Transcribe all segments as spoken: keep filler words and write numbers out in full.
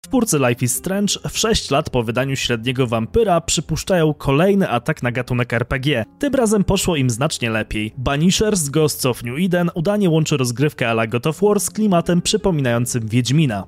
Twórcy Life is Strange w sześć lat po wydaniu Średniego Wampyra przypuszczają kolejny atak na gatunek R P G. Tym razem poszło im znacznie lepiej. Banishers Ghosts of New Eden udanie łączy rozgrywkę à la God of War z klimatem przypominającym Wiedźmina.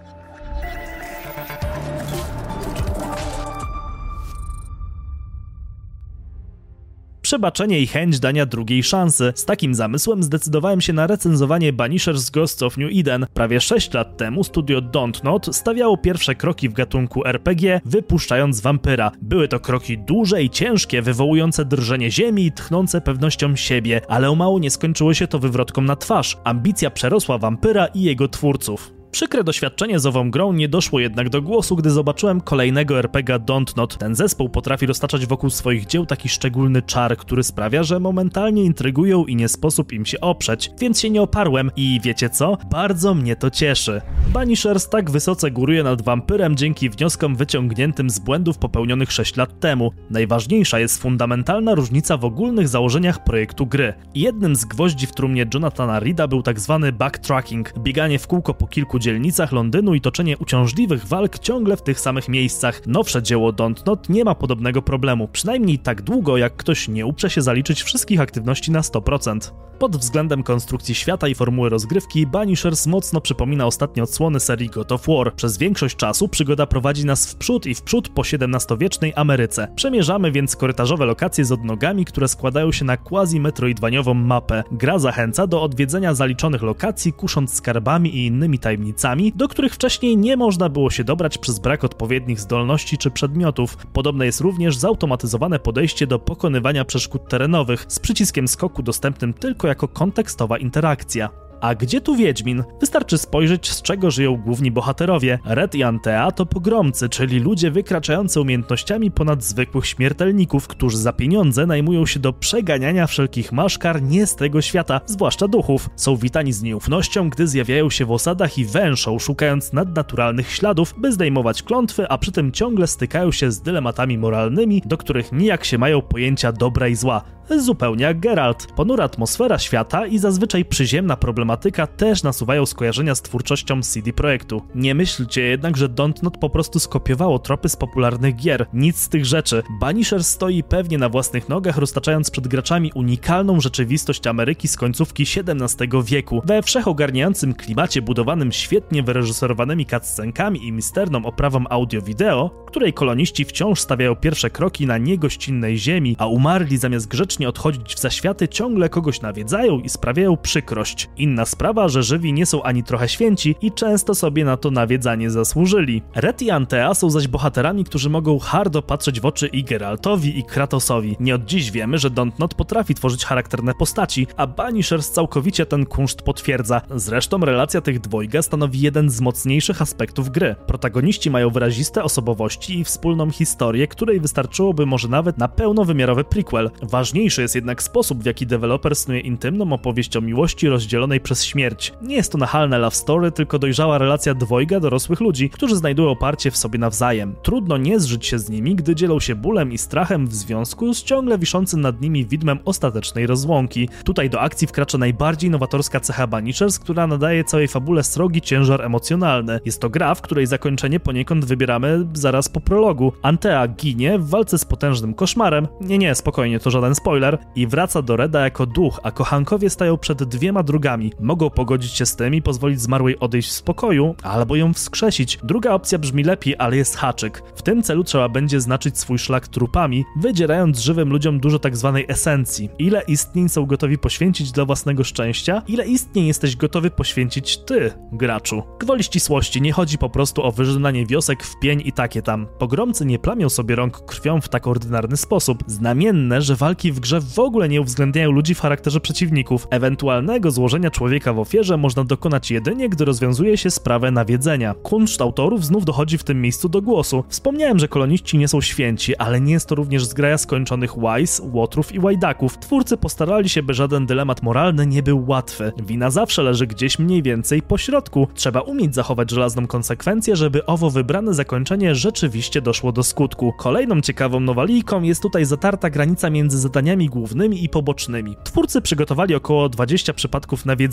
Przebaczenie i chęć dania drugiej szansy. Z takim zamysłem zdecydowałem się na recenzowanie Banishers Ghosts of New Eden. Prawie sześć lat temu studio Dontnod stawiało pierwsze kroki w gatunku R P G, wypuszczając wampyra. Były to kroki duże i ciężkie, wywołujące drżenie ziemi i tchnące pewnością siebie, ale o mało nie skończyło się to wywrotką na twarz. Ambicja przerosła wampyra i jego twórców. Przykre doświadczenie z ową grą nie doszło jednak do głosu, gdy zobaczyłem kolejnego er pe gie Dontnod. Ten zespół potrafi roztaczać wokół swoich dzieł taki szczególny czar, który sprawia, że momentalnie intrygują i nie sposób im się oprzeć, więc się nie oparłem i wiecie co? Bardzo mnie to cieszy. Banishers tak wysoce góruje nad wampyrem dzięki wnioskom wyciągniętym z błędów popełnionych sześć lat temu. Najważniejsza jest fundamentalna różnica w ogólnych założeniach projektu gry. Jednym z gwoździ w trumnie Jonathana Reeda był tak zwany backtracking, bieganie w kółko po kilku dzielnicach Londynu i toczenie uciążliwych walk ciągle w tych samych miejscach. Nowsze dzieło Dontnod nie ma podobnego problemu, przynajmniej tak długo, jak ktoś nie uprze się zaliczyć wszystkich aktywności na sto procent. Pod względem konstrukcji świata i formuły rozgrywki, Banishers mocno przypomina ostatnie odsłony serii God of War. Przez większość czasu przygoda prowadzi nas w przód i w przód po siedemnastowiecznej Ameryce. Przemierzamy więc korytarzowe lokacje z odnogami, które składają się na quasi-metroidvaniową mapę. Gra zachęca do odwiedzenia zaliczonych lokacji, kusząc skarbami i innymi tajemnicami, do których wcześniej nie można było się dobrać przez brak odpowiednich zdolności czy przedmiotów. Podobne jest również zautomatyzowane podejście do pokonywania przeszkód terenowych, z przyciskiem skoku dostępnym tylko jako kontekstowa interakcja. A gdzie tu Wiedźmin? Wystarczy spojrzeć, z czego żyją główni bohaterowie. Red i Antea to pogromcy, czyli ludzie wykraczający umiejętnościami ponad zwykłych śmiertelników, którzy za pieniądze najmują się do przeganiania wszelkich maszkar nie z tego świata, zwłaszcza duchów. Są witani z nieufnością, gdy zjawiają się w osadach i węszą, szukając nadnaturalnych śladów, by zdejmować klątwy, a przy tym ciągle stykają się z dylematami moralnymi, do których nijak się mają pojęcia dobra i zła. Zupełnie jak Geralt. Ponura atmosfera świata i zazwyczaj przyziemna problematyka też nasuwają skojarzenia z twórczością C D Projektu. Nie myślcie jednak, że Dontnod po prostu skopiowało tropy z popularnych gier. Nic z tych rzeczy. Banishers stoi pewnie na własnych nogach, roztaczając przed graczami unikalną rzeczywistość Ameryki z końcówki siedemnastego wieku. We wszechogarniającym klimacie budowanym świetnie wyreżyserowanymi cutscenkami i misterną oprawą audio-wideo, której koloniści wciąż stawiają pierwsze kroki na niegościnnej ziemi, a umarli zamiast grzecznie odchodzić w zaświaty ciągle kogoś nawiedzają i sprawiają przykrość. Inna sprawa, że żywi nie są ani trochę święci i często sobie na to nawiedzanie zasłużyli. Red i Antea są zaś bohaterami, którzy mogą hardo patrzeć w oczy i Geraltowi i Kratosowi. Nie od dziś wiemy, że Dontnod potrafi tworzyć charakterne postaci, a Banishers całkowicie ten kunszt potwierdza. Zresztą relacja tych dwojga stanowi jeden z mocniejszych aspektów gry. Protagoniści mają wyraziste osobowości i wspólną historię, której wystarczyłoby może nawet na pełnowymiarowy prequel. Ważniejszy jest jednak sposób, w jaki deweloper snuje intymną opowieść o miłości rozdzielonej przez śmierć. Nie jest to nachalne love story, tylko dojrzała relacja dwojga dorosłych ludzi, którzy znajdują oparcie w sobie nawzajem. Trudno nie zżyć się z nimi, gdy dzielą się bólem i strachem w związku z ciągle wiszącym nad nimi widmem ostatecznej rozłąki. Tutaj do akcji wkracza najbardziej nowatorska cecha Banishers, która nadaje całej fabule srogi ciężar emocjonalny. Jest to gra, w której zakończenie poniekąd wybieramy zaraz po prologu. Antea ginie w walce z potężnym koszmarem. Nie, nie, spokojnie, to żaden spoiler. I wraca do Reda jako duch, a kochankowie stają przed dwiema drogami. Mogą pogodzić się z tym i pozwolić zmarłej odejść w spokoju, albo ją wskrzesić. Druga opcja brzmi lepiej, ale jest haczyk. W tym celu trzeba będzie znaczyć swój szlak trupami, wydzierając żywym ludziom dużo tak zwanej esencji. Ile istnień są gotowi poświęcić dla własnego szczęścia? Ile istnień jesteś gotowy poświęcić ty, graczu? Gwoli ścisłości, nie chodzi po prostu o wyrzynanie wiosek w pień i takie tam. Pogromcy nie plamią sobie rąk krwią w tak ordynarny sposób. Znamienne, że walki w grze w ogóle nie uwzględniają ludzi w charakterze przeciwników. Ewentualnego złożenia człowieka w ofierze można dokonać jedynie, gdy rozwiązuje się sprawę nawiedzenia. Kunszt autorów znów dochodzi w tym miejscu do głosu. Wspomniałem, że koloniści nie są święci, ale nie jest to również zgraja skończonych Wise, Łotrów i Łajdaków. Twórcy postarali się, by żaden dylemat moralny nie był łatwy. Wina zawsze leży gdzieś mniej więcej po środku. Trzeba umieć zachować żelazną konsekwencję, żeby owo wybrane zakończenie rzeczywiście doszło do skutku. Kolejną ciekawą nowalijką jest tutaj zatarta granica między zadaniami głównymi i pobocznymi. Twórcy przygotowali około dwadzieścia przypadków nawiedzenia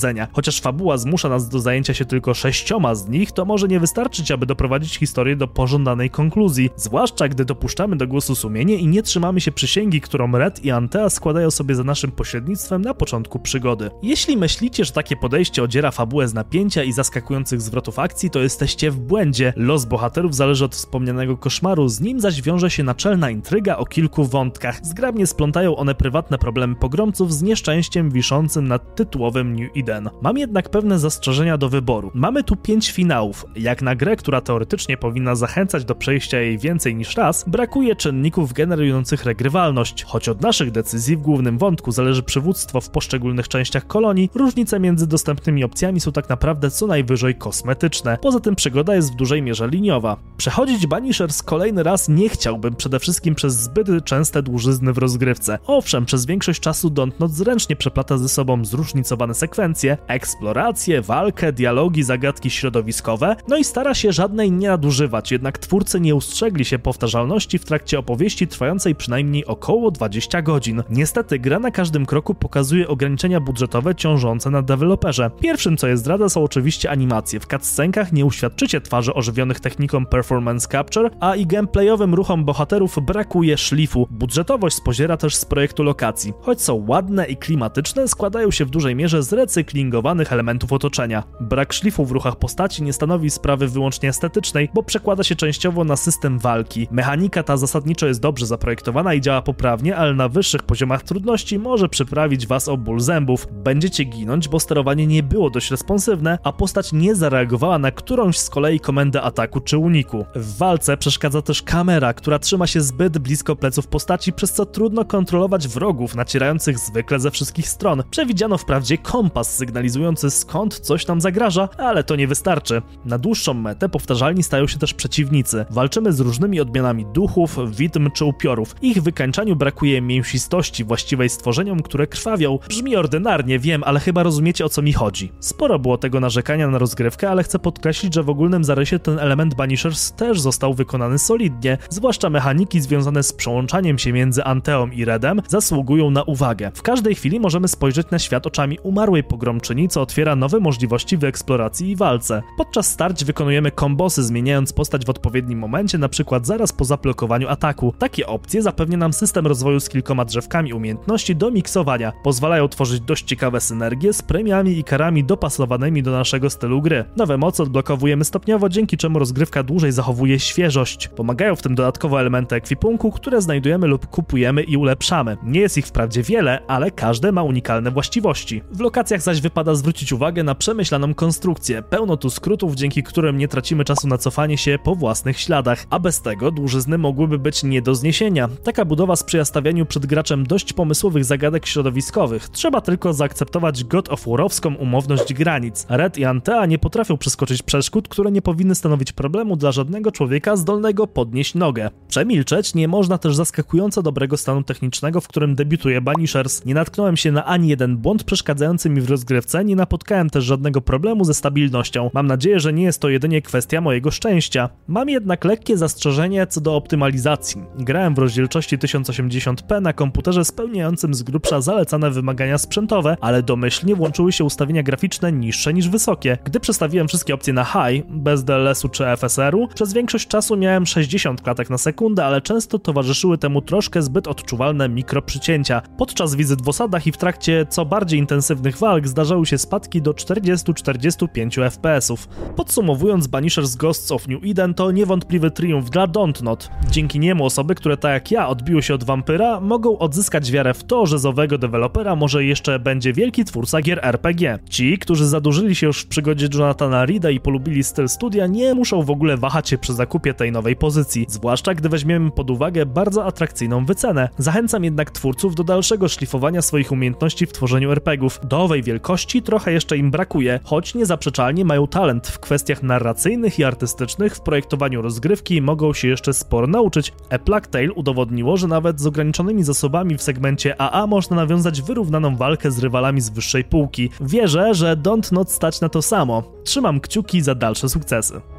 prowadzenia. Chociaż fabuła zmusza nas do zajęcia się tylko sześcioma z nich, to może nie wystarczyć, aby doprowadzić historię do pożądanej konkluzji, zwłaszcza gdy dopuszczamy do głosu sumienie i nie trzymamy się przysięgi, którą Red i Antea składają sobie za naszym pośrednictwem na początku przygody. Jeśli myślicie, że takie podejście odziera fabułę z napięcia i zaskakujących zwrotów akcji, to jesteście w błędzie. Los bohaterów zależy od wspomnianego koszmaru, z nim zaś wiąże się naczelna intryga o kilku wątkach. Zgrabnie splątają one prywatne problemy pogromców z nieszczęściem wiszącym nad tytułowym New Eden. Mam jednak pewne zastrzeżenia do wyboru. Mamy tu pięć finałów. Jak na grę, która teoretycznie powinna zachęcać do przejścia jej więcej niż raz, brakuje czynników generujących regrywalność. Choć od naszych decyzji w głównym wątku zależy przywództwo w poszczególnych częściach kolonii, różnice między dostępnymi opcjami są tak naprawdę co najwyżej kosmetyczne. Poza tym przygoda jest w dużej mierze liniowa. Przechodzić Banishers kolejny raz nie chciałbym, przede wszystkim przez zbyt częste dłużyzny w rozgrywce. Owszem, przez większość czasu Dontnod zręcznie przeplata ze sobą zróżnicowane sekwencje, eksploracje, walkę, dialogi, zagadki środowiskowe, no i stara się żadnej nie nadużywać, jednak twórcy nie ustrzegli się powtarzalności w trakcie opowieści trwającej przynajmniej około dwadzieścia godzin. Niestety gra na każdym kroku pokazuje ograniczenia budżetowe ciążące na deweloperze. Pierwszym, co je zdradza, są oczywiście animacje. W cutscenkach nie uświadczycie twarzy ożywionych techniką performance capture, a i gameplayowym ruchom bohaterów brakuje szlifu. Budżetowość spoziera też z projektu lokacji. Choć są ładne i klimatyczne, składają się w dużej mierze z recyklingowanych elementów otoczenia. Brak szlifu w ruchach postaci nie stanowi sprawy wyłącznie estetycznej, bo przekłada się częściowo na system walki. Mechanika ta zasadniczo jest dobrze zaprojektowana i działa poprawnie, ale na wyższych poziomach trudności może przyprawić was o ból zębów. Będziecie ginąć, bo sterowanie nie było dość responsywne, a postać nie zareagowała na którąś z kolei komendę ataku czy uniku. W walce przeszkadza też kamera, która trzyma się zbyt blisko pleców postaci, przez co trudno kontrolować wrogów nacierających zwykle ze wszystkich stron. Przewidziano wprawdzie kompas sygnalizujący, skąd coś nam zagraża, ale to nie wystarczy. Na dłuższą metę powtarzalni stają się też przeciwnicy. Walczymy z różnymi odmianami duchów, widm czy upiorów. Ich wykańczaniu brakuje mięsistości właściwej stworzeniom, które krwawią. Brzmi ordynarnie, wiem, ale chyba rozumiecie, o co mi chodzi. Sporo było tego narzekania na rozgrywkę, ale chcę podkreślić, że w ogólnym zarysie ten element Banishers też został wykonany solidnie, zwłaszcza mechaniki związane z przełączaniem się między Anteą i Redem zasługują na uwagę. W każdej chwili możemy spojrzeć na świat oczami umarłej pogromczyni, co otwiera nowe możliwości w eksploracji i walce. Podczas starć wykonujemy kombosy, zmieniając postać w odpowiednim momencie, na przykład zaraz po zablokowaniu ataku. Takie opcje zapewnia nam system rozwoju z kilkoma drzewkami umiejętności do miksowania. Pozwalają tworzyć dość ciekawe synergie z premiami i karami dopasowanymi do naszego stylu gry. Nowe moce odblokowujemy stopniowo, dzięki czemu rozgrywka dłużej zachowuje świeżość. Pomagają w tym dodatkowe elementy ekwipunku, które znajdujemy lub kupujemy i ulepszamy. Nie jest ich wprawdzie wiele, ale każde ma unikalne właściwości. W lokacjach zaś wypada zwrócić uwagę na przemyślaną konstrukcję. Pełno tu skrótów, dzięki którym nie tracimy czasu na cofanie się po własnych śladach, a bez tego dłużyzny mogłyby być nie do zniesienia. Taka budowa sprzyja stawianiu przed graczem dość pomysłowych zagadek środowiskowych. Trzeba tylko zaakceptować God of War'owską umowność granic. Red i Antea nie potrafią przeskoczyć przeszkód, które nie powinny stanowić problemu dla żadnego człowieka zdolnego podnieść nogę. Przemilczeć nie można też zaskakująco dobrego stanu technicznego, w którym debiutuje Banishers. Nie natknąłem się na ani jeden błąd przeszkadzający mi w rozgrywce, nie napotkałem też żadnego problemu ze stabilnością. Mam nadzieję, że nie jest to jedynie kwestia mojego szczęścia. Mam jednak lekkie zastrzeżenie co do optymalizacji. Grałem w rozdzielczości tysiąc osiemdziesiąt p na komputerze spełniającym z grubsza zalecane wymagania sprzętowe, ale domyślnie włączyły się ustawienia graficzne niższe niż wysokie. Gdy przestawiłem wszystkie opcje na high, bez D L S-u czy F S R-u, przez większość czasu miałem sześćdziesiąt klatek na sekundę, ale często towarzyszyły temu troszkę zbyt odczuwalne mikroprzycięcia. Podczas wizyt w osadach i w trakcie co bardziej intensywnych walk zdarzały się spadki do czterdziestu do czterdziestu pięciu F P S-ów. Podsumowując, Banishers Ghosts of New Eden to niewątpliwy triumf dla Dontnod. Dzięki niemu osoby, które tak jak ja odbiły się od Vampyra, mogą odzyskać wiarę w to, że z owego dewelopera może jeszcze będzie wielki twórca gier R P G. Ci, którzy zadłużyli się już w przygodzie Jonathana Reeda i polubili styl studia, nie muszą w ogóle wahać się przy zakupie tej nowej pozycji, zwłaszcza gdy weźmiemy pod uwagę bardzo atrakcyjną wycenę. Zachęcam jednak twórców do dalszego szlifowania swoich umiejętności w tworzeniu er pe gie ów. Do owej wielkości trochę jeszcze im brakuje, choć niezaprzeczalnie mają talent w kwestiach narracyjnych i artystycznych, w projektowaniu rozgrywki mogą się jeszcze sporo nauczyć. A Plague Tale udowodniło, że nawet z ograniczonymi zasobami w segmencie A A można nawiązać wyrównaną walkę z rywalami z wyższej półki. Wierzę, że Dontnod stać na to samo. Trzymam kciuki za dalsze sukcesy.